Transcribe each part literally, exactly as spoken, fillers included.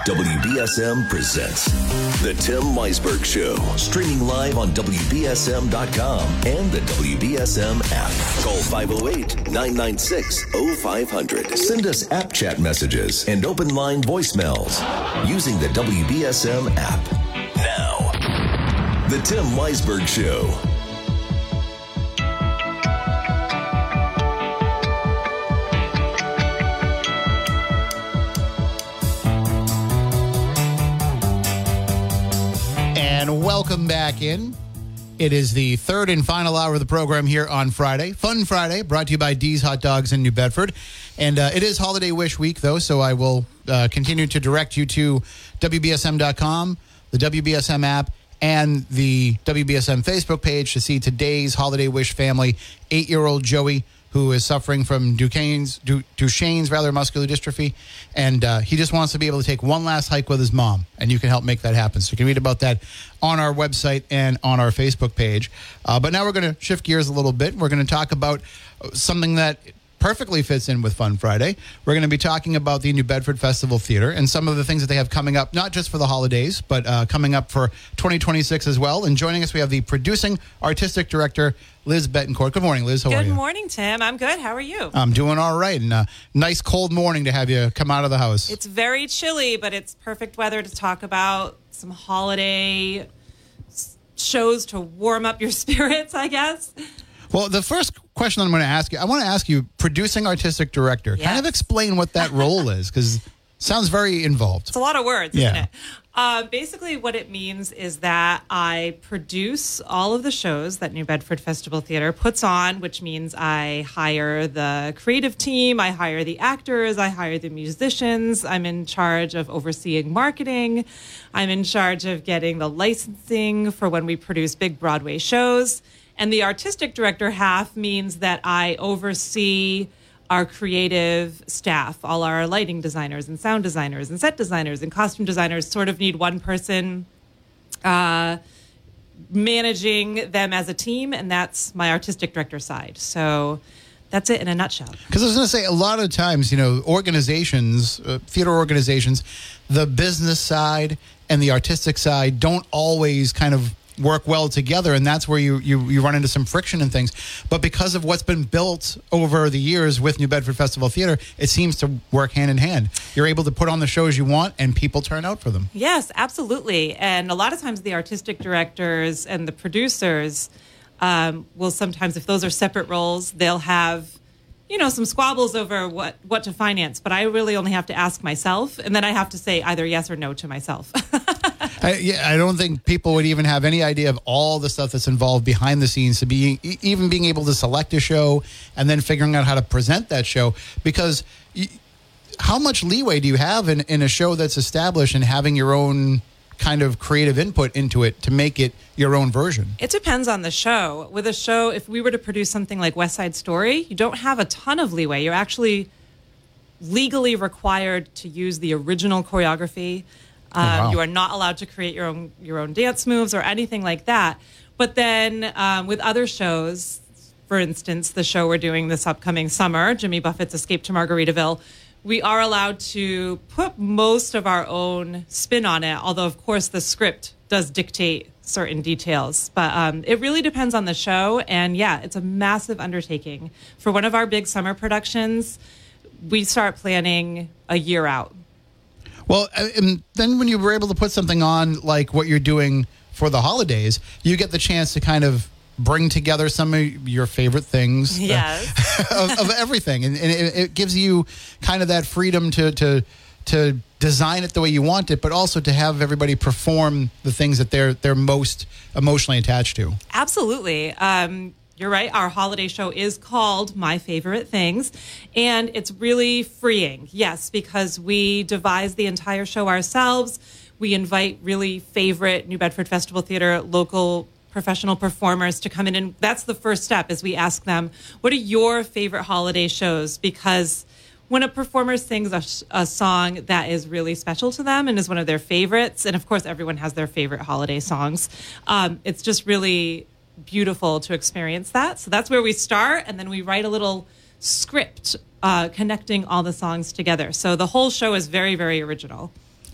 W B S M presents The Tim Weisberg Show. Streaming live on W B S M dot com and the W B S M app. Call five oh eight, nine nine six, oh five hundred. Send us app chat messages and open line voicemails using the W B S M app. Now, The Tim Weisberg Show. And welcome back in. It is the third and final hour of the program here on Friday. Fun Friday, brought to you by D's Hot Dogs in New Bedford. And uh, it is Holiday Wish Week, though, so I will uh, continue to direct you to W B S M dot com, the W B S M app, and the W B S M Facebook page to see today's Holiday Wish family. Eight-year-old Joey, who is suffering from Duchenne's, Du, Duchenne's rather muscular dystrophy, and uh, he just wants to be able to take one last hike with his mom, and you can help make that happen. So you can read about that on our website and on our Facebook page. Uh, but now we're going to shift gears a little bit. We're going to talk about something that perfectly fits in with Fun Friday. We're going to be talking about the New Bedford Festival Theater and some of the things that they have coming up, not just for the holidays, but uh, coming up for twenty twenty-six as well. And joining us, we have the producing artistic director, Liz Betancourt. Good morning, Liz. How are you? Good morning, Tim. I'm good. How are you? I'm doing all right. And a nice cold morning to have you come out of the house. It's very chilly, but it's perfect weather to talk about some holiday shows to warm up your spirits, I guess. Well, the first question I'm going to ask you, I want to ask you, producing artistic director, yes. kind of explain what that role is, because it sounds very involved. It's a lot of words, yeah. isn't it? Uh, basically, what it means is that I produce all of the shows that New Bedford Festival Theater puts on, which means I hire the creative team, I hire the actors, I hire the musicians. I'm in charge of overseeing marketing. I'm in charge of getting the licensing for when we produce big Broadway shows. And the artistic director half means that I oversee our creative staff, all our lighting designers and sound designers and set designers and costume designers sort of need one person uh, managing them as a team, and that's my artistic director side. So that's it in a nutshell. Because I was going to say, a lot of times, you know, organizations, uh, theater organizations, the business side and the artistic side don't always kind of work well together, and that's where you, you you run into some friction and things. But because of what's been built over the years with New Bedford Festival Theater, it seems to work hand in hand. You're able to put on the shows you want, and people turn out for them. Yes, absolutely. And a lot of times the artistic directors and the producers um, will sometimes, if those are separate roles, they'll have, you know, some squabbles over what, what to finance. But I really only have to ask myself, and then I have to say either yes or no to myself. I, yeah, I don't think people would even have any idea of all the stuff that's involved behind the scenes to be even being able to select a show and then figuring out how to present that show. Because you, how much leeway do you have in, in a show that's established and having your own kind of creative input into it to make it your own version? It depends on the show. With a show, if we were to produce something like West Side Story, you don't have a ton of leeway. You're actually legally required to use the original choreography. Um, oh, wow. You are not allowed to create your own your own dance moves or anything like that. But then um, with other shows, for instance, the show we're doing this upcoming summer, Jimmy Buffett's Escape to Margaritaville, we are allowed to put most of our own spin on it, although, of course, the script does dictate certain details. But um, it really depends on the show. And, yeah, it's a massive undertaking. For one of our big summer productions, we start planning a year out. Well, and then when you were able to put something on like what you're doing for the holidays, you get the chance to kind of bring together some of your favorite things yes. uh, of, of everything. And, and it, it gives you kind of that freedom to, to to design it the way you want it, but also to have everybody perform the things that they're they're most emotionally attached to. Absolutely. Um You're right. Our holiday show is called My Favorite Things, and it's really freeing. Yes, because we devise the entire show ourselves. We invite really favorite New Bedford Festival Theater local professional performers to come in, and that's the first step is we ask them, what are your favorite holiday shows? Because when a performer sings a, a song that is really special to them and is one of their favorites, and of course everyone has their favorite holiday songs, um, it's just really beautiful to experience that. So that's where we start, and then we write a little script uh, connecting all the songs together. So the whole show is very, very original.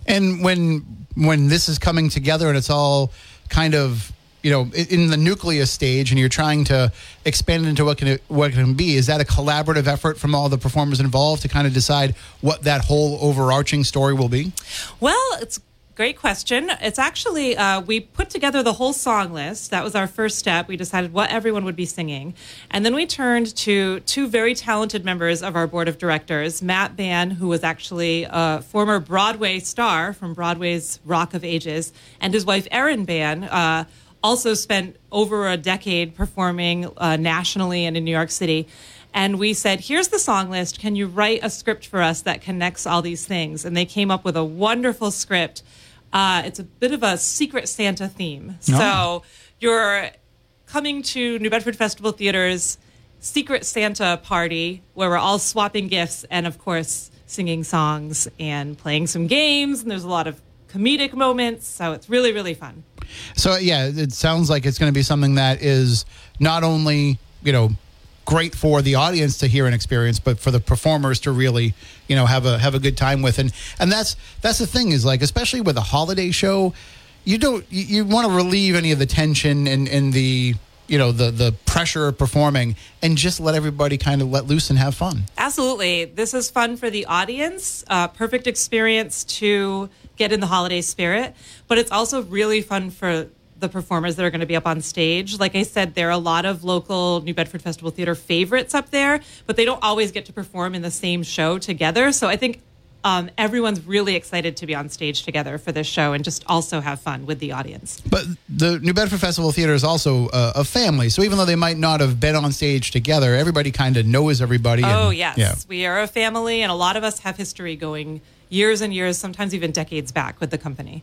And when when this is coming together and it's all kind of, you know, in the nucleus stage and you're trying to expand it into what can it, what it can be, is that a collaborative effort from all the performers involved to kind of decide what that whole overarching story will be? Well, it's great question. It's actually, uh, we put together the whole song list. That was our first step. We decided what everyone would be singing. And then we turned to two very talented members of our board of directors, Matt Bann, who was actually a former Broadway star from Broadway's Rock of Ages, and his wife, Erin Bann, uh, also spent over a decade performing uh, nationally and in New York City. And we said, here's the song list. Can you write a script for us that connects all these things? And they came up with a wonderful script. Uh, it's a bit of a Secret Santa theme. Oh. So you're coming to New Bedford Festival Theater's Secret Santa party where we're all swapping gifts and, of course, singing songs and playing some games. And there's a lot of comedic moments. So it's really, really fun. So, yeah, it sounds like it's going to be something that is not only, you know, great for the audience to hear and experience, but for the performers to really, you know, have a have a good time with. And and that's that's the thing is, like, especially with a holiday show, you don't you, you want to relieve any of the tension and, and the, you know, the the pressure of performing and just let everybody kind of let loose and have fun. Absolutely. This is fun for the audience, uh, perfect experience to get in the holiday spirit, but it's also really fun for the performers that are going to be up on stage. Like I said, there are a lot of local New Bedford Festival Theater favorites up there, but they don't always get to perform in the same show together. So I think um, everyone's really excited to be on stage together for this show and just also have fun with the audience. But the New Bedford Festival Theater is also a, a family. So even though they might not have been on stage together, everybody kind of knows everybody. Oh, and, yes. Yeah. We are a family, and a lot of us have history going years and years, sometimes even decades back with the company.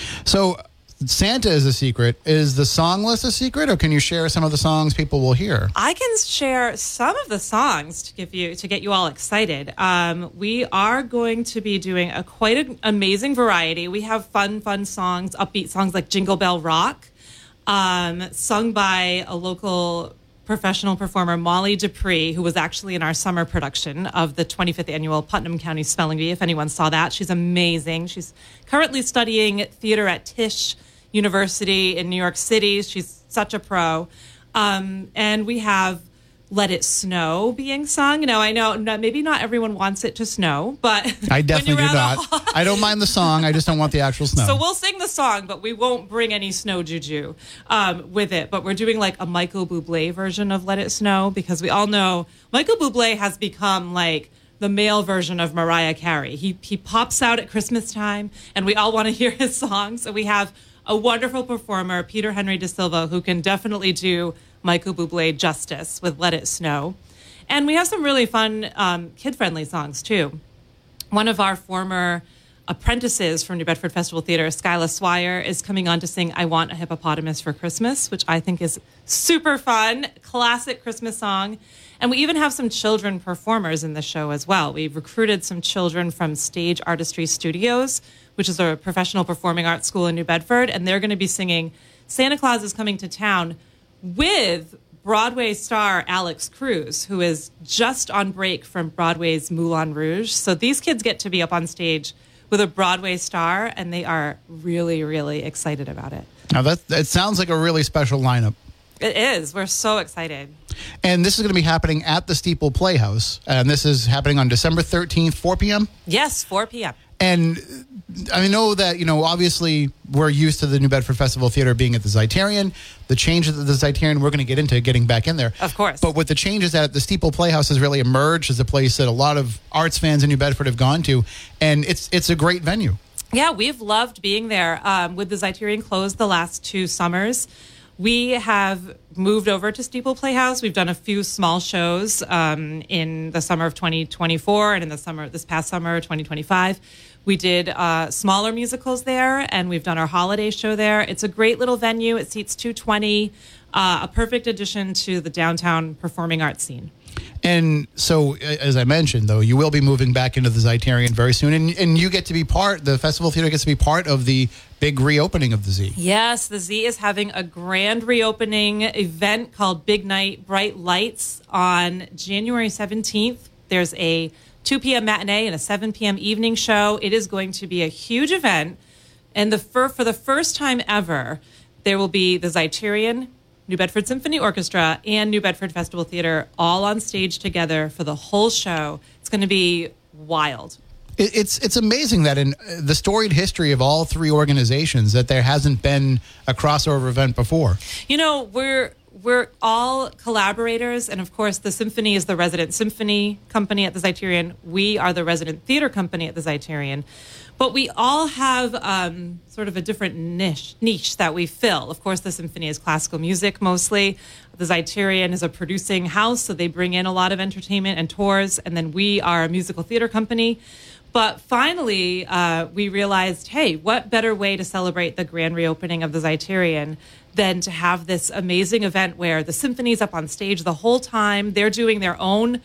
So Santa is a secret. Is the song list a secret, or can you share some of the songs people will hear? I can share some of the songs to give you to get you all excited. Um, we are going to be doing a quite an amazing variety. We have fun, fun songs, upbeat songs like Jingle Bell Rock, um, sung by a local professional performer, Molly Dupree, who was actually in our summer production of the twenty-fifth annual Putnam County Spelling Bee, if anyone saw that. She's amazing. She's currently studying theater at Tisch University in New York City. She's such a pro. Um, and we have Let It Snow being sung. Now, I know not, maybe not everyone wants it to snow, but I definitely do not. Hall- I don't mind the song. I just don't want the actual snow. So we'll sing the song, but we won't bring any snow juju um, with it. But we're doing like a Michael Bublé version of Let It Snow, because we all know Michael Bublé has become like the male version of Mariah Carey. He he pops out at Christmas time, and we all want to hear his songs. So we have a wonderful performer, Peter Henry da Silva, who can definitely do Michael Bublé justice with Let It Snow. And we have some really fun um, kid-friendly songs, too. One of our former apprentices from New Bedford Festival Theater, Skyla Swire, is coming on to sing I Want a Hippopotamus for Christmas, which I think is super fun, classic Christmas song. And we even have some children performers in the show as well. We've recruited some children from Stage Artistry Studios, which is a professional performing arts school in New Bedford, and they're going to be singing Santa Claus is Coming to Town with Broadway star Alex Cruz, who is just on break from Broadway's Moulin Rouge. So these kids get to be up on stage with a Broadway star, and they are really, really excited about it. Now, that, that sounds like a really special lineup. It is. We're so excited. And this is going to be happening at the Steeple Playhouse. And this is happening on December thirteenth, four p.m.? Yes, four p.m. And I know that, you know, obviously we're used to the New Bedford Festival Theater being at the Zeitarian. The changes at the Zeitarian, we're going to get into getting back in there. Of course. But with the changes that the Steeple Playhouse has really emerged as a place that a lot of arts fans in New Bedford have gone to. And it's it's a great venue. Yeah, we've loved being there. Um, with the Zeitarian closed the last two summers, we have moved over to Steeple Playhouse. We've done a few small shows um, in the summer of twenty twenty-four and in the summer, this past summer, twenty twenty-five. We did uh, smaller musicals there, and we've done our holiday show there. It's a great little venue. It seats two hundred twenty, uh, a perfect addition to the downtown performing arts scene. And so, as I mentioned, though, you will be moving back into the Zeitarian very soon, and, and you get to be part, the Festival Theater gets to be part of the big reopening of the Z. Yes, the Z is having a grand reopening event called Big Night Bright Lights on January seventeenth. There's a two p.m. matinee and a seven p.m. evening show. It is going to be a huge event. And the fir- for the first time ever, there will be the Zeiterion, New Bedford Symphony Orchestra, and New Bedford Festival Theater all on stage together for the whole show. It's going to be wild. It's it's amazing that in the storied history of all three organizations that there hasn't been a crossover event before. You know, we're we're all collaborators, and of course, the symphony is the resident symphony company at the Zeiterion. We are the resident theater company at the Zeiterion. But we all have um, sort of a different niche niche that we fill. Of course, the symphony is classical music mostly. The Zeiterion is a producing house, so they bring in a lot of entertainment and tours. And then we are a musical theater company. But finally, uh, we realized, hey, what better way to celebrate the grand reopening of the Zeiterion than to have this amazing event where the symphony's up on stage the whole time. They're doing their own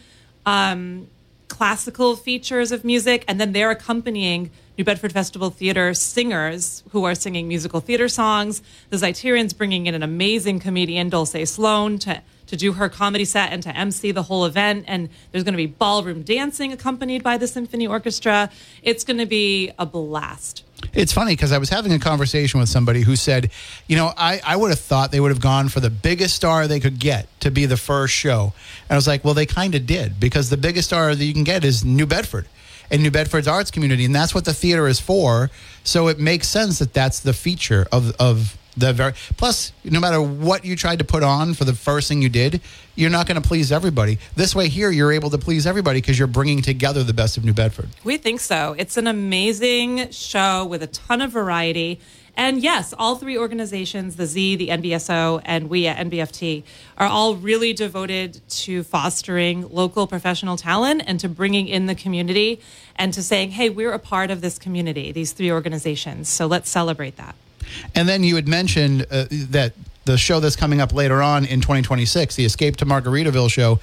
um, classical features of music, and then they're accompanying New Bedford Festival Theater singers who are singing musical theater songs. The Zeiterions bringing in an amazing comedian, Dulce Sloan, to to do her comedy set and to emcee the whole event. And there's going to be ballroom dancing accompanied by the symphony orchestra. It's going to be a blast. It's funny because I was having a conversation with somebody who said, you know, I, I would have thought they would have gone for the biggest star they could get to be the first show. And I was like, well, they kind of did, because the biggest star that you can get is New Bedford and New Bedford's arts community. And that's what the theater is for. So it makes sense that that's the feature of, of the very, plus, no matter what you tried to put on for the first thing you did, you're not going to please everybody. This way here, you're able to please everybody because you're bringing together the best of New Bedford. We think so. It's an amazing show with a ton of variety. And yes, all three organizations, the Z, the N B S O, and we at N B F T, are all really devoted to fostering local professional talent and to bringing in the community and to saying, hey, we're a part of this community, these three organizations. So let's celebrate that. And then you had mentioned uh, that the show that's coming up later on in twenty twenty-six, the Escape to Margaritaville show.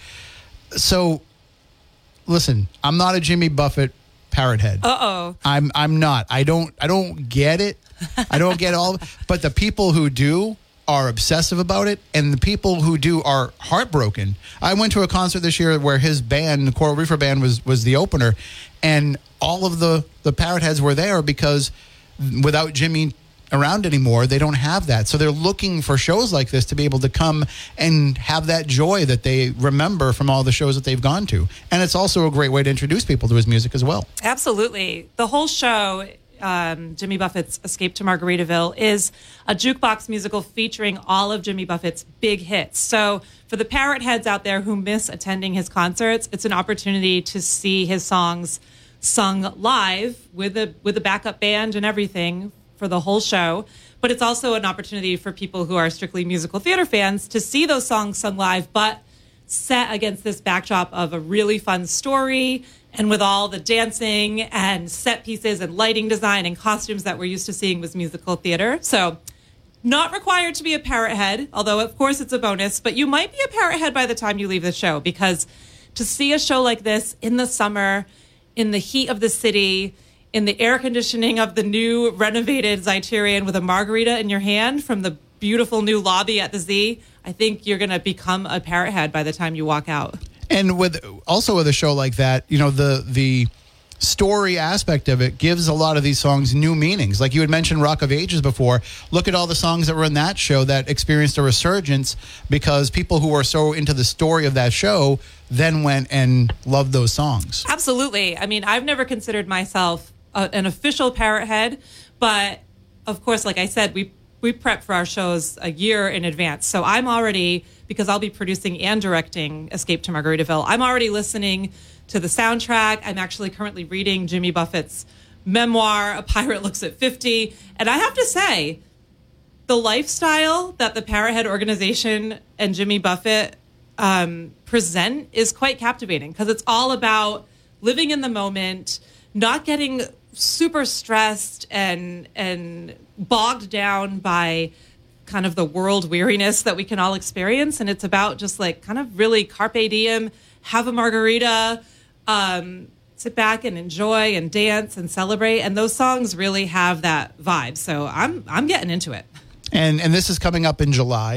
So, listen, I'm not a Jimmy Buffett parrot head. Uh-oh. I'm I'm not. I don't I don't get it. I don't get all. But the people who do are obsessive about it, and the people who do are heartbroken. I went to a concert this year where his band, the Coral Reefer Band, was was the opener, and all of the the parrot heads were there because without Jimmy around anymore, they don't have that. So they're looking for shows like this to be able to come and have that joy that they remember from all the shows that they've gone to. And it's also a great way to introduce people to his music as well. Absolutely. The whole show, um, Jimmy Buffett's Escape to Margaritaville, is a jukebox musical featuring all of Jimmy Buffett's big hits. So for the parrot heads out there who miss attending his concerts, it's an opportunity to see his songs sung live with a with a backup band and everything for the whole show. But it's also an opportunity for people who are strictly musical theater fans to see those songs sung live, but set against this backdrop of a really fun story and with all the dancing and set pieces and lighting design and costumes that we're used to seeing with musical theater. So not required to be a parrot head, although of course it's a bonus, but you might be a parrot head by the time you leave the show, because to see a show like this in the summer, in the heat of the city, in the air conditioning of the new renovated Zeiterion with a margarita in your hand from the beautiful new lobby at the Z, I think you're going to become a parrot head by the time you walk out. And with also with a show like that, you know, the the story aspect of it gives a lot of these songs new meanings. Like you had mentioned Rock of Ages before. Look at all the songs that were in that show that experienced a resurgence because people who were so into the story of that show then went and loved those songs. Absolutely. I mean, I've never considered myself a, an official parrot head, but of course, like I said, we we prep for our shows a year in advance. So I'm already, because I'll be producing and directing Escape to Margaritaville, I'm already listening to the soundtrack. I'm actually currently reading Jimmy Buffett's memoir, A Pirate Looks at fifty. And I have to say, the lifestyle that the Parrothead organization and Jimmy Buffett um, present is quite captivating, because it's all about living in the moment, not getting super stressed and and bogged down by kind of the world weariness that we can all experience. And it's about just like kind of really carpe diem, have a margarita, um, sit back and enjoy and dance and celebrate. And those songs really have that vibe. So I'm I'm getting into it. And and this is coming up in July.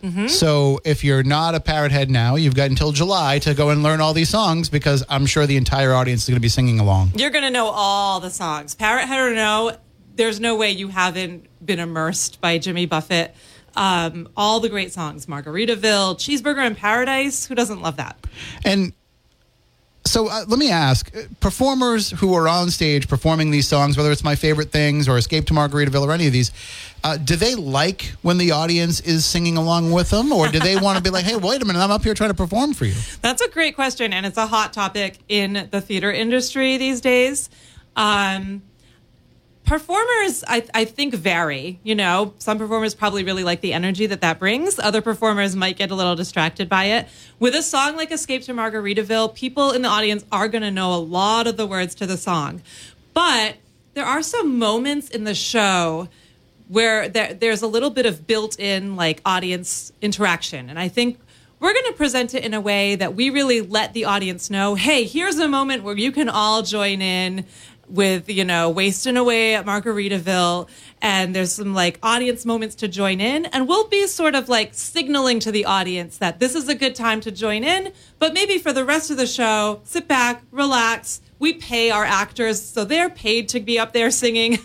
Mm-hmm. So if you're not a Parrot Head now, you've got until July to go and learn all these songs, because I'm sure the entire audience is going to be singing along. You're going to know all the songs. Parrot Head or no, there's no way you haven't been immersed by Jimmy Buffett. Um, all the great songs, Margaritaville, Cheeseburger in Paradise. Who doesn't love that? And so uh, let me ask, performers who are on stage performing these songs, whether it's My Favorite Things or Escape to Margaritaville or any of these, uh, do they like when the audience is singing along with them? Or do they want to be like, hey, wait a minute, I'm up here trying to perform for you? That's a great question, and it's a hot topic in the theater industry these days. Um, performers, I, I think, vary. You know, some performers probably really like the energy that that brings. Other performers might get a little distracted by it. With a song like Escape to Margaritaville, people in the audience are going to know a lot of the words to the song. But there are some moments in the show where there, there's a little bit of built-in, like, audience interaction. And I think we're going to present it in a way that we really let the audience know, hey, here's a moment where you can all join in with, you know, wasting away at Margaritaville, and there's some like audience moments to join in, and we'll be sort of like signaling to the audience that this is a good time to join in, but maybe for the rest of the show, sit back, relax. We pay our actors, so they're paid to be up there singing.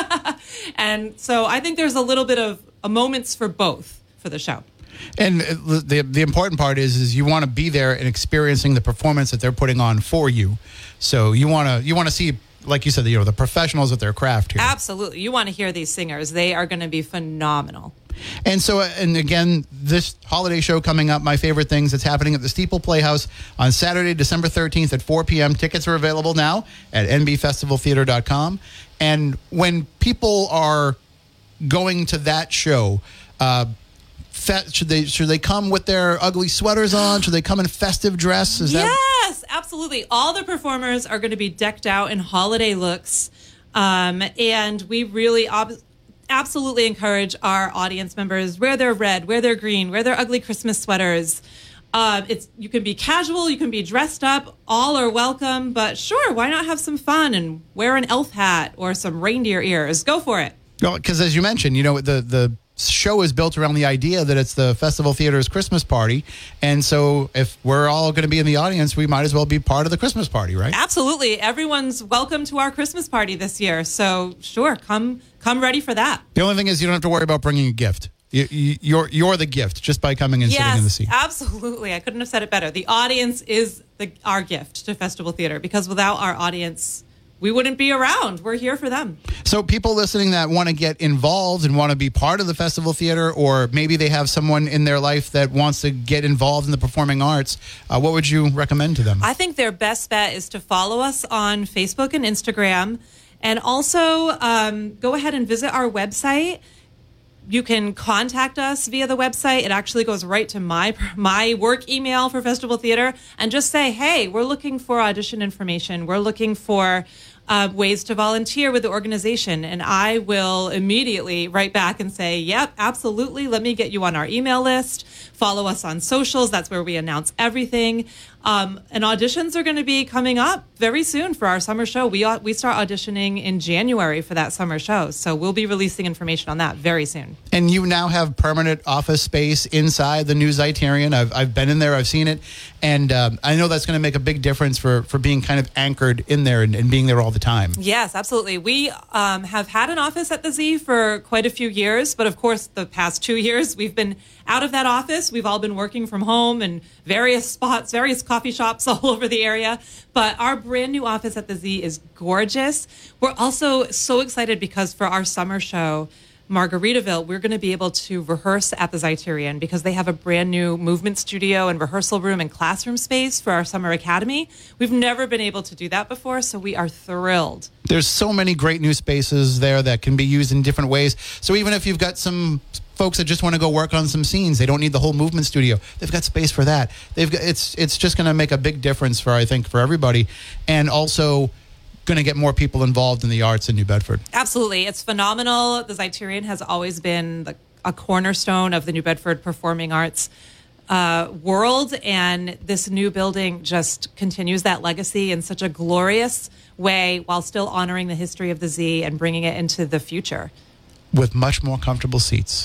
And so I think there's a little bit of a moments for both for the show. And the the important part is is you want to be there and experiencing the performance that they're putting on for you. So you want to you want to see, like you said, you know, the professionals at their craft here. Absolutely. You want to hear these singers. They are going to be phenomenal. And so, and again, this holiday show coming up, My Favorite Things, it's happening at the Steeple Playhouse on Saturday, December thirteenth at four p.m. Tickets are available now at n b festival theater dot com. And when people are going to that show, uh, fe- should they should they come with their ugly sweaters on? Should they come in festive dress? Is that- Yes, absolutely. All the performers are going to be decked out in holiday looks. Um, and we really ob- absolutely encourage our audience members, wear their red, wear their green, wear their ugly Christmas sweaters. Uh, it's you can be casual, you can be dressed up, all are welcome, but sure, why not have some fun and wear an elf hat or some reindeer ears? Go for it. Well, because as you mentioned, you know, the the show is built around the idea that it's the Festival Theater's Christmas party, and so if we're all going to be in the audience, we might as well be part of the Christmas party, right? Absolutely. Everyone's welcome to our Christmas party this year, so sure, come come ready for that. The only thing is you don't have to worry about bringing a gift. You, you, you're you're the gift just by coming and yes, sitting in the seat. Absolutely. I couldn't have said it better. The audience is the, our gift to Festival Theater, because without our audience, we wouldn't be around. We're here for them. So people listening that want to get involved and want to be part of the Festival Theater, or maybe they have someone in their life that wants to get involved in the performing arts, uh, what would you recommend to them? I think their best bet is to follow us on Facebook and Instagram, and also um, go ahead and visit our website. You can contact us via the website. It actually goes right to my my work email for Festival Theater, and just say, hey, we're looking for audition information. We're looking for uh, ways to volunteer with the organization. And I will immediately write back and say, yep, absolutely. Let me get you on our email list. Follow us on socials. That's where we announce everything. Um, and auditions are going to be coming up very soon for our summer show. We we start auditioning in January for that summer show. So we'll be releasing information on that very soon. And you now have permanent office space inside the new Zeiterion. I've, I've been in there. I've seen it. And um, I know that's going to make a big difference for, for being kind of anchored in there and, and being there all the time. Yes, absolutely. We um, have had an office at the Z for quite a few years. But of course, the past two years, we've been out of that office. We've all been working from home and various spots, various coffee shops all over the area. But our brand new office at the Z is gorgeous. We're also so excited because for our summer show, Margaritaville, we're going to be able to rehearse at the Zeiterion because they have a brand new movement studio and rehearsal room and classroom space for our summer academy. We've never been able to do that before, so we are thrilled. There's so many great new spaces there that can be used in different ways. So even if you've got some folks that just want to go work on some scenes, they don't need the whole movement studio. They've got space for that. They've got it's it's just going to make a big difference for, I think, for everybody, and also going to get more people involved in the arts in New Bedford. Absolutely. It's phenomenal. The Zeiterion has always been the, a cornerstone of the New Bedford performing arts uh, world, and this new building just continues that legacy in such a glorious way while still honoring the history of the Z and bringing it into the future. With much more comfortable seats.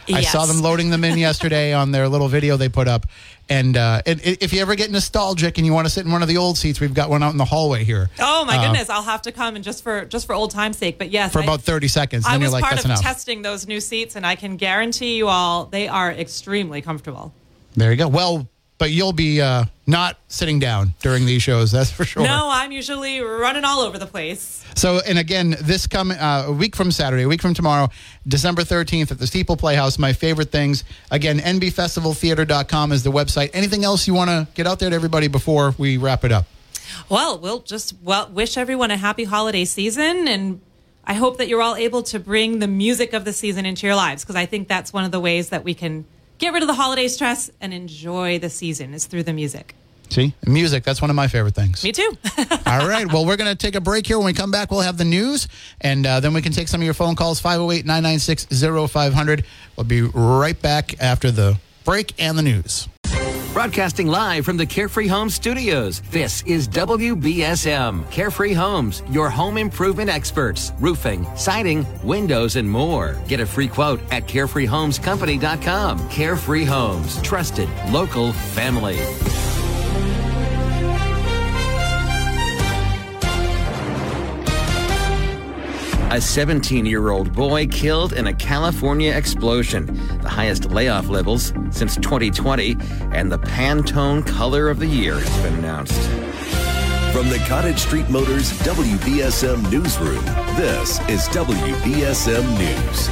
I Yes. saw them loading them in yesterday on their little video they put up. And uh, it, it, if you ever get nostalgic and you want to sit in one of the old seats, we've got one out in the hallway here. Oh my Uh, goodness! I'll have to come and just for just for old time's sake. But yes, For I- about thirty seconds. And I then was you're like, part that's of enough. testing those new seats, and I can guarantee you all they are extremely comfortable. There you go. Well, but you'll be uh, not sitting down during these shows, that's for sure. No, I'm usually running all over the place. So, and again, this coming uh, a week from Saturday, a week from tomorrow, December thirteenth at the Steeple Playhouse, my favorite things. Again, N B festival theater dot com is the website. Anything else you want to get out there to everybody before we wrap it up? Well, we'll just well wish everyone a happy holiday season, and I hope that you're all able to bring the music of the season into your lives, because I think that's one of the ways that we can get rid of the holiday stress and enjoy the season is through the music. See, music, that's one of my favorite things. Me too. All right. Well, we're going to take a break here. When we come back, we'll have the news, and uh, then we can take some of your phone calls, five oh eight, nine nine six, oh five hundred. We'll be right back after the break and the news. Broadcasting live from the Carefree Homes studios, this is W B S M. Carefree Homes, your home improvement experts. Roofing, siding, windows, and more. Get a free quote at carefree homes company dot com. Carefree Homes, trusted, local, family. A seventeen-year-old boy killed in a California explosion, the highest layoff levels since twenty twenty, and the Pantone Color of the Year has been announced. From the Cottage Street Motors W B S M Newsroom, this is W B S M News.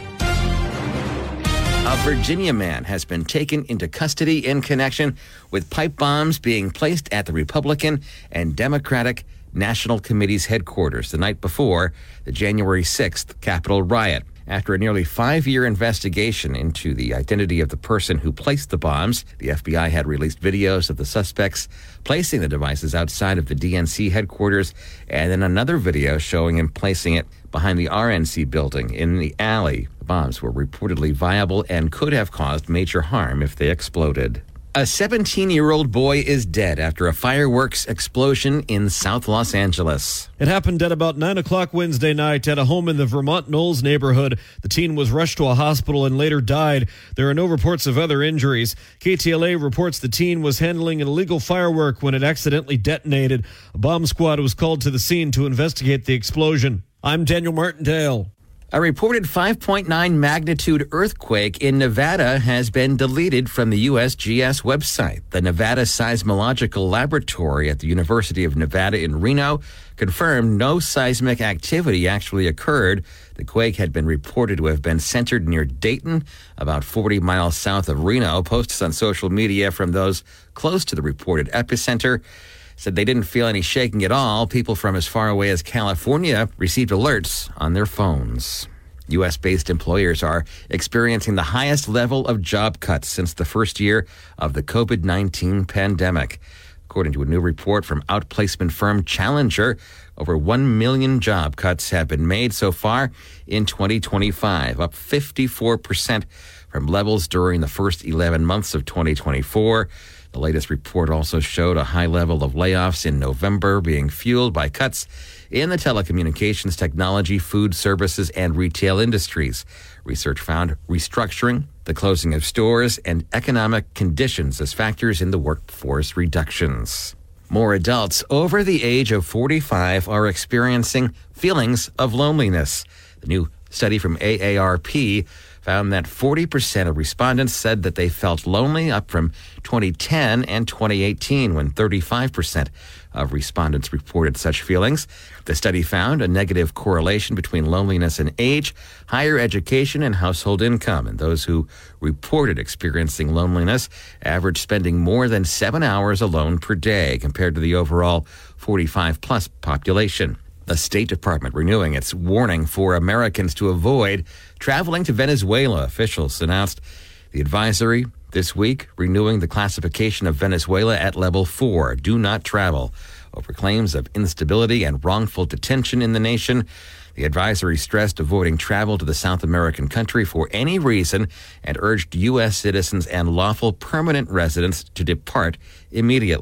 A Virginia man has been taken into custody in connection with pipe bombs being placed at the Republican and Democratic National Committee's headquarters the night before the January sixth Capitol riot. After a nearly five-year investigation into the identity of the person who placed the bombs, the F B I had released videos of the suspects placing the devices outside of the D N C headquarters, and then another video showing him placing it behind the R N C building in the alley. The bombs were reportedly viable and could have caused major harm if they exploded. A seventeen-year-old boy is dead after a fireworks explosion in South Los Angeles. It happened at about nine o'clock Wednesday night at a home in the Vermont Knolls neighborhood. The teen was rushed to a hospital and later died. There are no reports of other injuries. K T L A reports the teen was handling an illegal firework when it accidentally detonated. A bomb squad was called to the scene to investigate the explosion. I'm Daniel Martindale. A reported five point nine magnitude earthquake in Nevada has been deleted from the U S G S website. The Nevada Seismological Laboratory at the University of Nevada in Reno confirmed no seismic activity actually occurred. The quake had been reported to have been centered near Dayton, about forty miles south of Reno. Posts on social media from those close to the reported epicenter said they didn't feel any shaking at all. People from as far away as California received alerts on their phones. U S-based employers are experiencing the highest level of job cuts since the first year of the covid nineteen pandemic. According to a new report from outplacement firm Challenger, over one million job cuts have been made so far in twenty twenty-five, up fifty-four percent from levels during the first eleven months of twenty twenty-four. The latest report also showed a high level of layoffs in November being fueled by cuts in the telecommunications, technology, food services, and retail industries. Research found restructuring, the closing of stores, and economic conditions as factors in the workforce reductions. More adults over the age of forty-five are experiencing feelings of loneliness. The new study from A A R P found that forty percent of respondents said that they felt lonely, up from twenty ten and twenty eighteen, when thirty-five percent of respondents reported such feelings. The study found a negative correlation between loneliness and age, higher education, and household income. And those who reported experiencing loneliness averaged spending more than seven hours alone per day compared to the overall forty-five plus population. The State Department renewing its warning for Americans to avoid traveling to Venezuela. Officials announced the advisory this week, renewing the classification of Venezuela at level four, do not travel, over claims of instability and wrongful detention in the nation. The advisory stressed avoiding travel to the South American country for any reason and urged U S citizens and lawful permanent residents to depart immediately.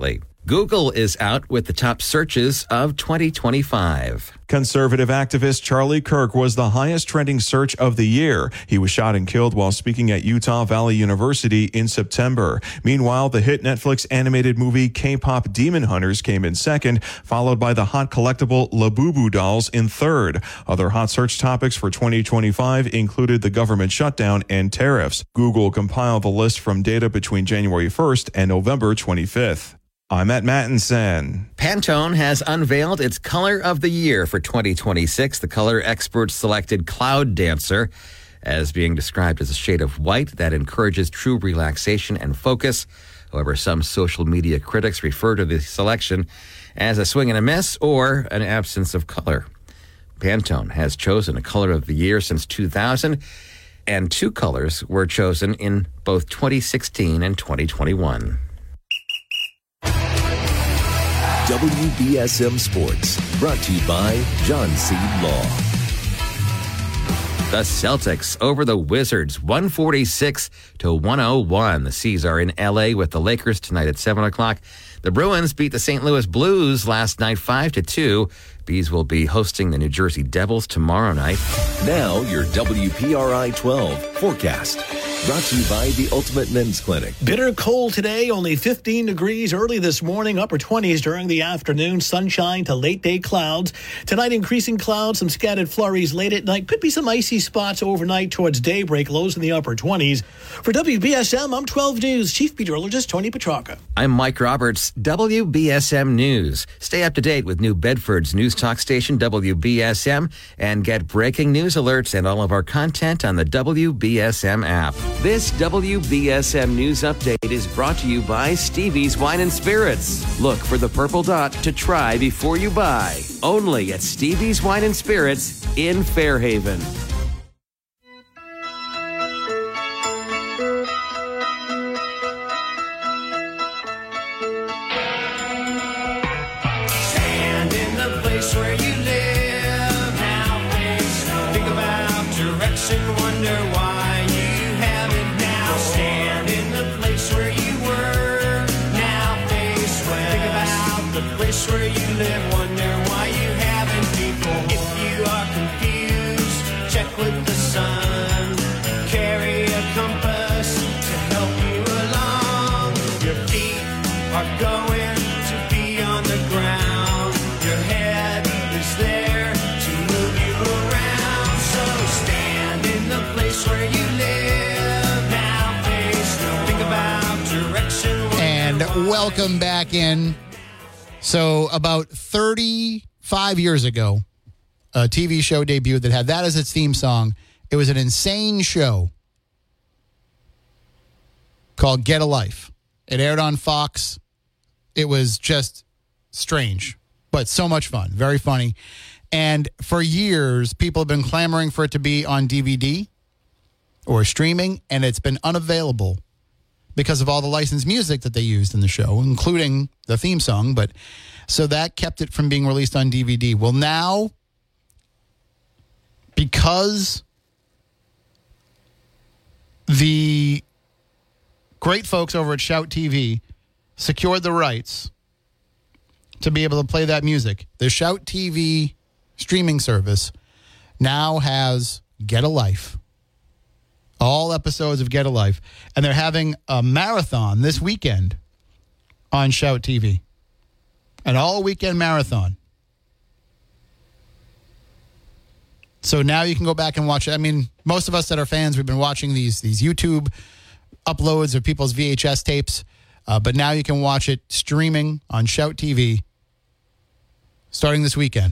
Google is out with the top searches of twenty twenty-five. Conservative activist Charlie Kirk was the highest trending search of the year. He was shot and killed while speaking at Utah Valley University in September. Meanwhile, the hit Netflix animated movie K-pop Demon Hunters came in second, followed by the hot collectible Labubu dolls in third. Other hot search topics for twenty twenty-five included the government shutdown and tariffs. Google compiled the list from data between January first and November twenty-fifth. I'm Matt Mattinson. Pantone has unveiled its color of the year for twenty twenty-six. The color experts selected Cloud Dancer as being described as a shade of white that encourages true relaxation and focus. However, some social media critics refer to the selection as a swing and a miss or an absence of color. Pantone has chosen a color of the year since two thousand, and two colors were chosen in both twenty sixteen and twenty twenty-one. W B S M Sports, brought to you by John Seed Law. The Celtics over the Wizards, one forty-six to one oh one. The C's are in L A with the Lakers tonight at seven o'clock. The Bruins beat the Saint Louis Blues last night five to two. Bees will be hosting the New Jersey Devils tomorrow night. Now, your W P R I twelve forecast. Brought to you by the Ultimate Men's Clinic. Bitter cold today, only fifteen degrees early this morning, upper twenties during the afternoon, sunshine to late day clouds. Tonight, increasing clouds, some scattered flurries late at night. Could be some icy spots overnight towards daybreak, lows in the upper twenties. For W B S M, I'm twelve News Chief Meteorologist Tony Petrarca. I'm Mike Roberts, W B S M News. Stay up to date with New Bedford's news talk station, W B S M, and get breaking news alerts and all of our content on the W B S M app. This W B S M News Update is brought to you by Stevie's Wine and Spirits. Look for the purple dot to try before you buy. Only at Stevie's Wine and Spirits in Fairhaven. Stand in the place where you live. Now face no. Think about direction, wonder why. Where you live, wonder why you haven't people. If you are confused, check with the sun. Carry a compass to help you along. Your feet are going to be on the ground. Your head is there to move you around. So stand in the place where you live. Now face no. Think about direction. And welcome back in. So about thirty-five years ago, a T V show debuted that had that as its theme song. It was an insane show called Get a Life. It aired on Fox. It was just strange, but so much fun. Very funny. And for years, people have been clamoring for it to be on D V D or streaming, and it's been unavailable because of all the licensed music that they used in the show, including the theme song. But so that kept it from being released on D V D. Well, now, because the great folks over at Shout T V secured the rights to be able to play that music, the Shout T V streaming service now has Get a Life. All episodes of Get a Life. And they're having a marathon this weekend on Shout T V. An all-weekend marathon. So now you can go back and watch it. I mean, most of us that are fans, we've been watching these, these YouTube uploads of people's V H S tapes. Uh, but now you can watch it streaming on Shout T V starting this weekend.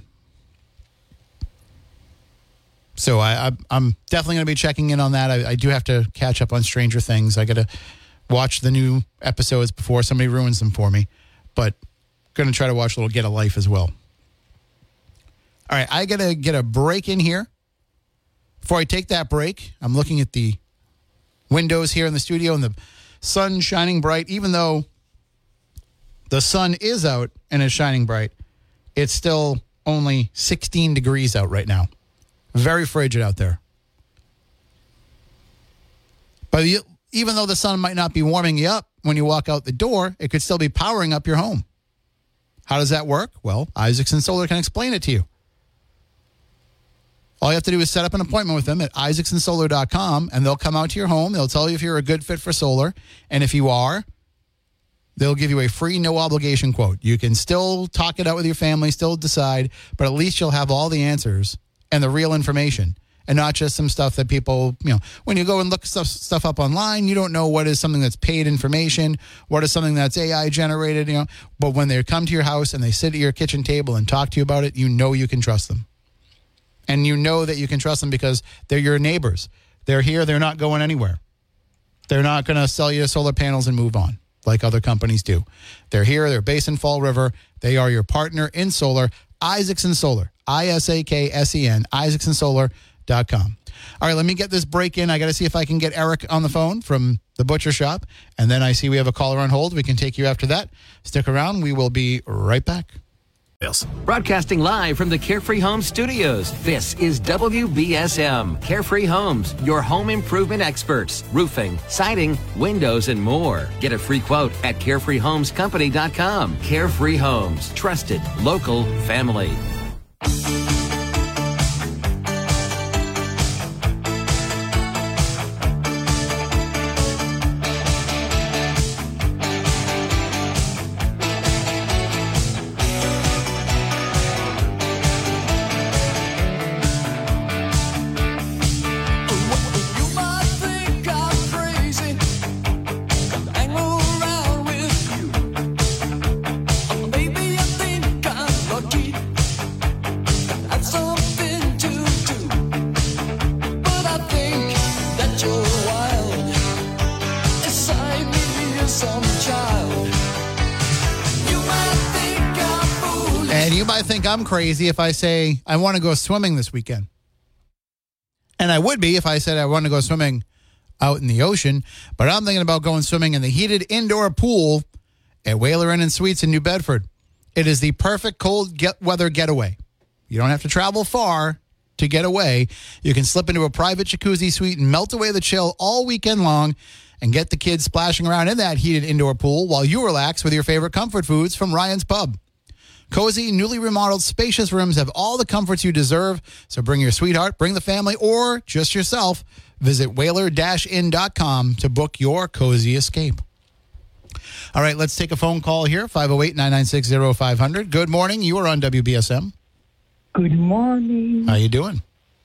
So I, I, I'm definitely going to be checking in on that. I, I do have to catch up on Stranger Things. I got to watch the new episodes before somebody ruins them for me. But going to try to watch a little Get a Life as well. All right, I got to get a break in here. Before I take that break, I'm looking at the windows here in the studio and the sun shining bright. Even though the sun is out and is shining bright, it's still only sixteen degrees out right now. Very frigid out there. But even though the sun might not be warming you up when you walk out the door, it could still be powering up your home How does that work? Well, Isaacson Solar can explain it to you. All you have to do is set up an appointment with them at isaacson solar dot com, and they'll come out to your home. They'll tell you if you're a good fit for solar, and if you are, they'll give you a free, no-obligation quote. You can still talk it out with your family, still decide, but at least you'll have all the answers and the real information, and not just some stuff that people, you know, when you go and look stuff, stuff up online, you don't know what is something that's paid information, what is something that's A I generated, you know. But when they come to your house and they sit at your kitchen table and talk to you about it, you know you can trust them. And you know that you can trust them because they're your neighbors. They're here. They're not going anywhere. They're not going to sell you solar panels and move on like other companies do. They're here. They're based in Fall River. They are your partner in solar. Isaacson Solar, I S A K S E N, isaacson solar dot com. All right, let me get this break in. I got to see if I can get Eric on the phone from the butcher shop. And then I see we have a caller on hold. We can take you after that. Stick around. We will be right back. Broadcasting live from the Carefree Homes studios, this is W B S M. Carefree Homes, your home improvement experts. Roofing, siding, windows, and more. Get a free quote at carefree homes company dot com. Carefree Homes, trusted, local, family. I'm crazy if I say I want to go swimming this weekend. And I would be if I said I want to go swimming out in the ocean, but I'm thinking about going swimming in the heated indoor pool at Whaler Inn and Suites in New Bedford. It is the perfect cold get weather getaway. You don't have to travel far to get away. You can slip into a private jacuzzi suite and melt away the chill all weekend long and get the kids splashing around in that heated indoor pool while you relax with your favorite comfort foods from Ryan's Pub. Cozy, newly remodeled, spacious rooms have all the comforts you deserve. So bring your sweetheart, bring the family, or just yourself. Visit whaler dash inn dot com to book your cozy escape. All right, let's take a phone call here, five oh eight, nine nine six, oh five hundred. Good morning. You are on W B S M. Good morning. How you doing?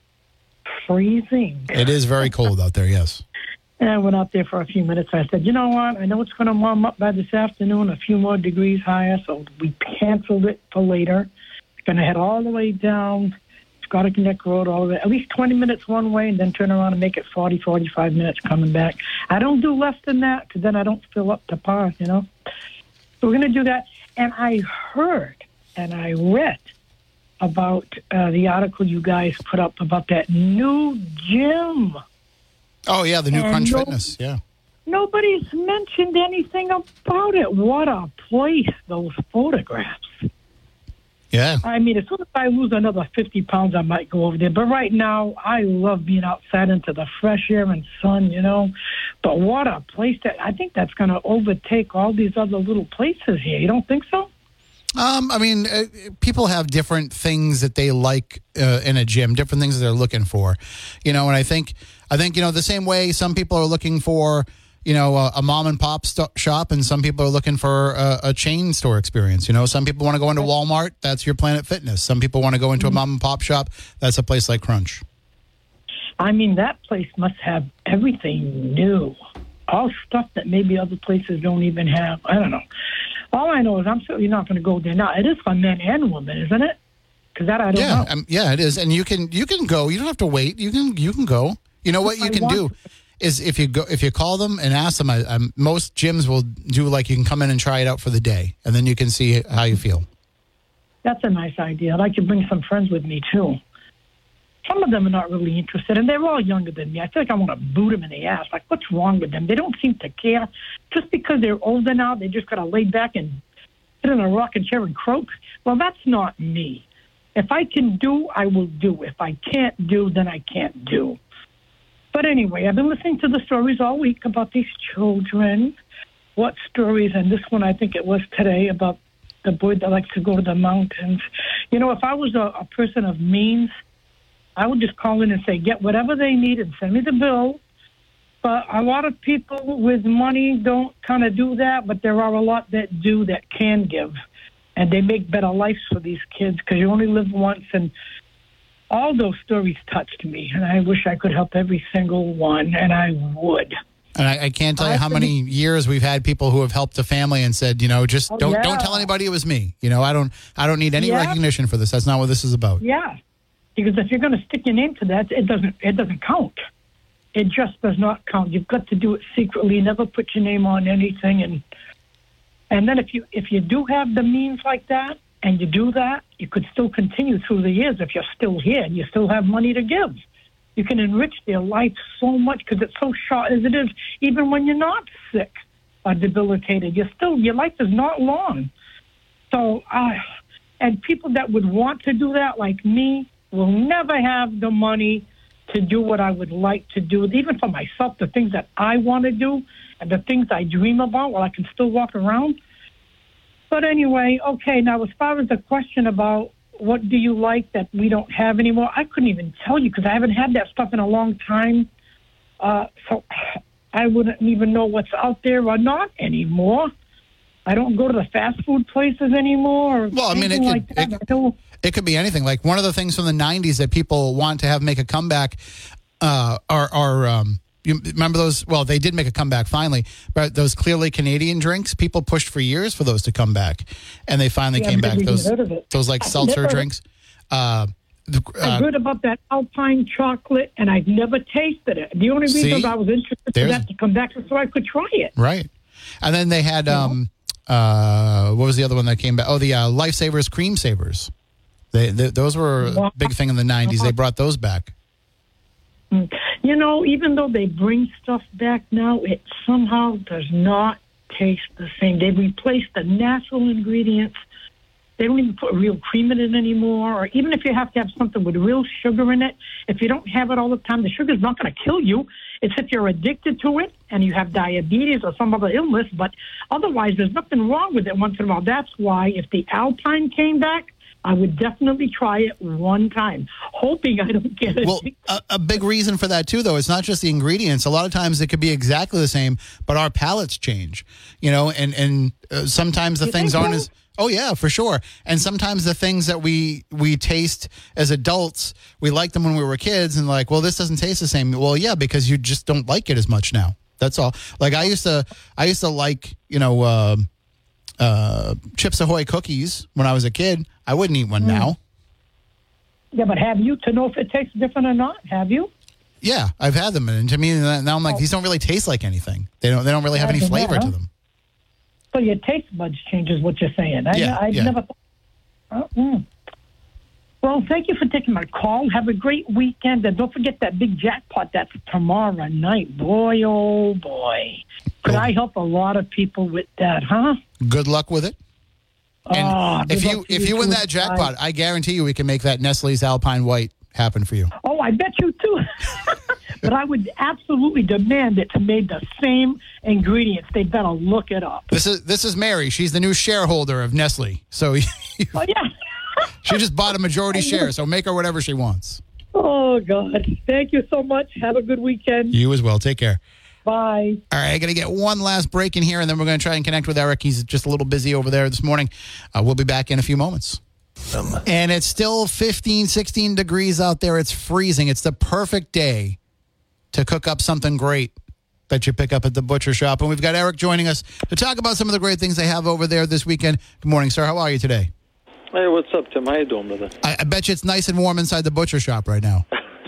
Freezing. It is very cold out there, yes. And I went out there for a few minutes. I said, you know what? I know it's going to warm up by this afternoon, a few more degrees higher, so we canceled it for later. Going to head all the way down Scottish Neck Road, all the way, at least twenty minutes one way, and then turn around and make it forty, forty-five minutes coming back. I don't do less than that because then I don't fill up to par, you know. So we're going to do that. And I heard and I read about uh, the article you guys put up about that new gym. Oh, yeah, the new and Crunch no, Fitness, yeah. Nobody's mentioned anything about it. What a place, those photographs. Yeah. I mean, as soon as I lose another fifty pounds, I might go over there. But right now, I love being outside into the fresh air and sun, you know. But what a place that I think that's going to overtake all these other little places here. You don't think so? Um, I mean, uh, people have different things that they like uh, in a gym, different things that they're looking for, you know. And I think, I think, you know, the same way some people are looking for, you know, a, a mom and pop st- shop, and some people are looking for a, a chain store experience. You know, some people want to go into Walmart. That's your Planet Fitness. Some people want to go into a mom and pop shop. That's a place like Crunch. I mean, that place must have everything new, all stuff that maybe other places don't even have. I don't know. All I know is I'm certainly not going to go there now. It is for men and women, isn't it? Because that I don't yeah, know. Um, yeah, it is. And you can you can go. You don't have to wait. You can you can go. You know what you can do is if you go if you call them and ask them. I, I'm, most gyms will do like you can come in and try it out for the day, and then you can see how you feel. That's a nice idea. I'd like to bring some friends with me too. Some of them are not really interested, and they're all younger than me. I feel like I want to boot them in the ass. Like, what's wrong with them? They don't seem to care. Just because they're older now, they just got to lay back and sit in a rocking chair and croak. Well, that's not me. If I can do, I will do. If I can't do, then I can't do. But anyway, I've been listening to the stories all week about these children. What stories? And this one, I think it was today, about the boy that likes to go to the mountains. You know, if I was a, a person of means, I would just call in and say, get whatever they need and send me the bill. But a lot of people with money don't kind of do that, but there are a lot that do that can give. And they make better lives for these kids because you only live once. And all those stories touched me. And I wish I could help every single one, and I would. And I, I can't tell you how many years we've had people who have helped a family and said, you know, just Oh, don't yeah. don't tell anybody it was me. You know, I don't I don't need any Yeah. recognition for this. That's not what this is about. Yeah, because if you're going to stick your name to that, it doesn't it doesn't count. It just does not count. You've got to do it secretly. Never put your name on anything. And and then if you if you do have the means like that and you do that, you could still continue through the years if you're still here and you still have money to give. You can enrich their life so much because it's so short as it is. Even when you're not sick or debilitated, you're still your life is not long. So, uh, and people that would want to do that, like me, will never have the money to do what I would like to do, even for myself, the things that I want to do and the things I dream about while I can still walk around. But anyway, okay, now as far as the question about what do you like that we don't have anymore, I couldn't even tell you because I haven't had that stuff in a long time. Uh, so I wouldn't even know what's out there or not anymore. I don't go to the fast food places anymore. Or Well, I mean, it anything could, like that. it, I don't- it could be anything. Like one of the things from the nineties that people want to have make a comeback uh, are, are um, you remember those? Well, they did make a comeback finally, but those Clearly Canadian drinks, people pushed for years for those to come back, and they finally Yeah, came because back. we Those heard of it. those like I seltzer never- drinks. Uh, the, I uh, heard about that Alpine chocolate, and I've never tasted it. The only reason See? I was interested for There's- that to come back was so I could try it. right, and then they had um, uh, what was the other one that came back? Oh, the uh, Lifesavers Cream Savers. They, they those were a big thing in the nineties. They brought those back. You know, even though they bring stuff back now, it somehow does not taste the same. They replaced the natural ingredients. They don't even put real cream in it anymore. Or even if you have to have something with real sugar in it, if you don't have it all the time, the sugar's not going to kill you. It's if you're addicted to it and you have diabetes or some other illness. But otherwise, there's nothing wrong with it once in a while. That's why if the Alpine came back, I would definitely try it one time, hoping I don't get it. Well, a, a big reason for that too, though, it's not just the ingredients. A lot of times it could be exactly the same, but our palates change. You know, and and uh, sometimes the You things think aren't so? as. Oh yeah, for sure. And sometimes the things that we we taste as adults, we liked them when we were kids, and like, well, this doesn't taste the same. Well, yeah, because you just don't like it as much now. That's all. Like I used to, I used to like, you know, uh, uh, Chips Ahoy cookies when I was a kid. I wouldn't eat one now. Yeah, but have you to know if it tastes different or not? Have you? Yeah, I've had them, and to me now I'm like, these don't really taste like anything. They don't. They don't really have any Yeah, flavor yeah. to them. So your taste buds changes what you're saying. I, Yeah, I've yeah. never. Uh, mm. Well, thank you for taking my call. Have a great weekend, and don't forget that big jackpot that's tomorrow night. Boy, oh boy, could I help a lot of people with that, huh? Good luck with it. And Oh, if good you luck to if you win too. that jackpot, I guarantee you we can make that Nestle's Alpine White happen for you. Oh, I bet you too. But I would absolutely demand it to made the same ingredients. They better look it up. This is this is Mary. She's the new shareholder of Nestle. So Oh yeah. she just bought a majority share. So make her whatever she wants. Oh God. Thank you so much. Have a good weekend. You as well. Take care. Bye. All right, I got to get one last break in here, and then we're going to try and connect with Eric. He's just a little busy over there this morning. Uh, we'll be back in a few moments. And it's still fifteen, sixteen degrees out there. It's freezing. It's the perfect day to cook up something great that you pick up at the butcher shop. And we've got Eric joining us to talk about some of the great things they have over there this weekend. Good morning, sir. How are you today? Hey, what's up, Tim? How you doing, brother? I, I bet you it's nice and warm inside the butcher shop right now.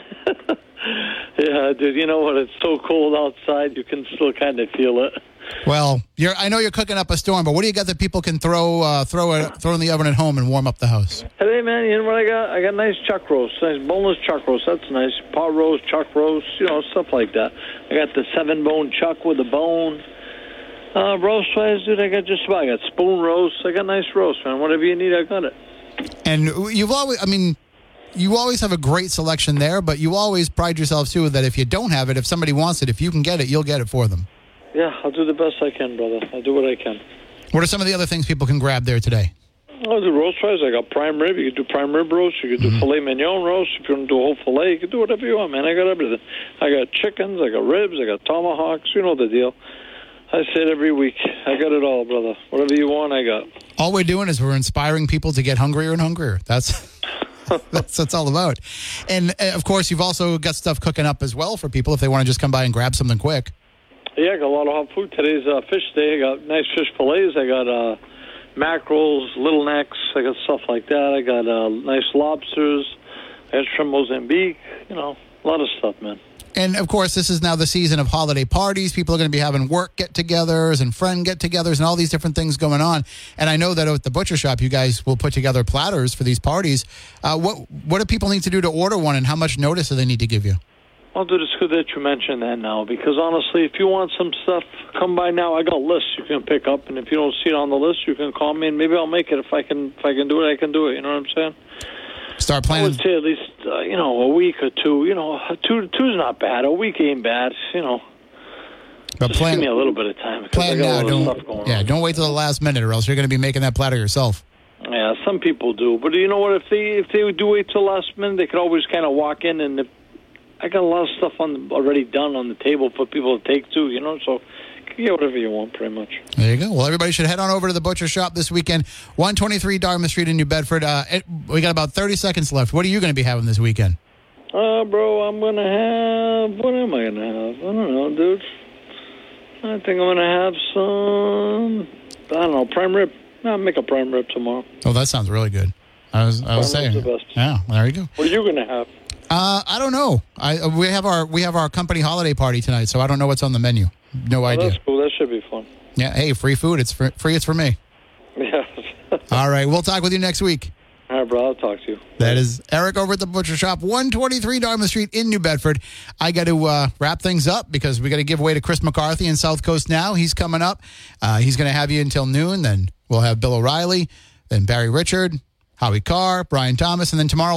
Yeah, dude, you know what? It's so cold outside, you can still kind of feel it. Well, you're, I know you're cooking up a storm, but what do you got that people can throw uh, throw it, throw in the oven at home and warm up the house? Hey, man, you know what I got? I got nice chuck roast, nice boneless chuck roast. That's nice. Pot roast, chuck roast, you know, stuff like that. I got the seven-bone chuck with a bone. Uh, roast-wise, dude, I got just about. I got spoon roast. I got nice roast, man. Whatever you need, I got it. And you've always, I mean, you always have a great selection there, but you always pride yourself, too, that if you don't have it, if somebody wants it, if you can get it, you'll get it for them. Yeah, I'll do the best I can, brother. I'll do what I can. What are some of the other things people can grab there today? I'll do roast fries. I got prime rib. You could do prime rib roast. You could do mm-hmm. filet mignon roast. If you want to do a whole filet, you could do whatever you want, man. I got everything. I got chickens. I got ribs. I got tomahawks. You know the deal. I say it every week. I got it all, brother. Whatever you want, I got. All we're doing is we're inspiring people to get hungrier and hungrier. That's that's what it's all about. And, uh, of course, you've also got stuff cooking up as well for people if they want to just come by and grab something quick. Yeah, I got a lot of hot food. Today's uh, fish day. I got nice fish fillets. I got uh, mackerels, little necks. I got stuff like that. I got uh, nice lobsters. I got shrimp Mozambique. You know, a lot of stuff, man. And, of course, this is now the season of holiday parties. People are going to be having work get-togethers and friend get-togethers and all these different things going on. And I know that at the butcher shop, you guys will put together platters for these parties. Uh, what what do people need to do to order one, and how much notice do they need to give you? Well, dude, it's good that you mentioned that now, because honestly, if you want some stuff, come by now. I got lists you can pick up, and if you don't see it on the list, you can call me, and maybe I'll make it. If I can if I can do it, I can do it. You know what I'm saying? Start planning. I would say at least, uh, you know, a week or two. You know, two two's not bad. A week ain't bad, you know. But Just plan, give me a little bit of time. Plan I got now. a lot of Don't, stuff going yeah, on. don't wait till the last minute, or else you're going to be making that platter yourself. Yeah, some people do. But you know what? If they if they do wait till the last minute, they could always kind of walk in, and if, I got a lot of stuff on already done on the table for people to take too, you know, so you can get whatever you want pretty much. There you go. Well, everybody should head on over to the butcher shop this weekend, one twenty-three Dartmouth Street in New Bedford. Uh, it, we got about thirty seconds left. What are you going to be having this weekend? Uh, bro, I'm going to have, what am I going to have? I don't know, dude. I think I'm going to have some, I don't know, prime rib. I'll make a prime rib tomorrow. Oh, that sounds really good. I was, I was saying. The best. Yeah, there you go. What are you going to have? Uh, I don't know. I we have our we have our company holiday party tonight, so I don't know what's on the menu. No oh, idea. That's cool. That should be fun. Yeah. Hey, free food. It's free. free it's for me. Yeah. All right. We'll talk with you next week. All right, bro. I'll talk to you. That is Eric over at the Butcher Shop, one twenty-three Dartmouth Street in New Bedford. I got to uh, wrap things up because we got to give away to Chris McCarthy in South Coast Now. He's coming up. Uh, he's going to have you until noon. Then we'll have Bill O'Reilly, then Barry Richard, Howie Carr, Brian Thomas, and then tomorrow